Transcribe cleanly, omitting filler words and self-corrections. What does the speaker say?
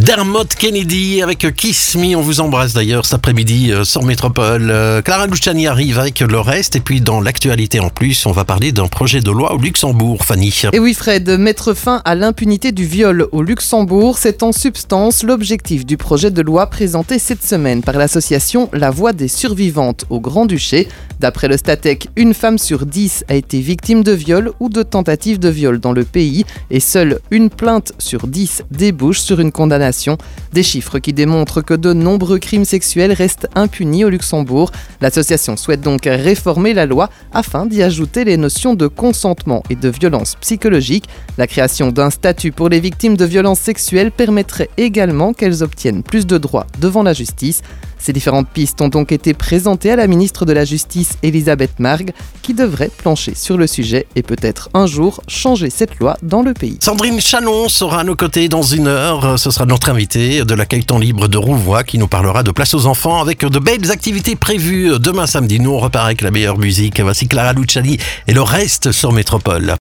Dermot Kennedy avec Kiss Me. On vous embrasse d'ailleurs cet après-midi sur Métropole. Clara Luciani arrive avec le reste. Et puis dans l'actualité en plus, on va parler d'un projet de loi au Luxembourg, Fanny. Et oui Fred, mettre fin à l'impunité du viol au Luxembourg, c'est en substance l'objectif du projet de loi présenté cette semaine par l'association La Voix des survivantes au Grand-Duché. D'après le Statec, une femme sur 10 a été victime de viol ou de tentative de viol dans le pays et seule une plainte sur 10 débouche sur une condamnation. Des chiffres qui démontrent que de nombreux crimes sexuels restent impunis au Luxembourg. L'association souhaite donc réformer la loi afin d'y ajouter les notions de consentement et de violence psychologique. La création d'un statut pour les victimes de violences sexuelles permettrait également qu'elles obtiennent plus de droits devant la justice. Ces différentes pistes ont donc été présentées à la ministre de la Justice, Elisabeth Margue, qui devrait plancher sur le sujet et peut-être un jour changer cette loi dans le pays. Sandrine Chalon sera à nos côtés dans une heure. Ce sera notre invitée de l'accueil temps libre de Rouvois qui nous parlera de place aux enfants avec de belles activités prévues demain samedi. Nous, on repart avec la meilleure musique. Voici Clara Luciani et le reste sur Métropole.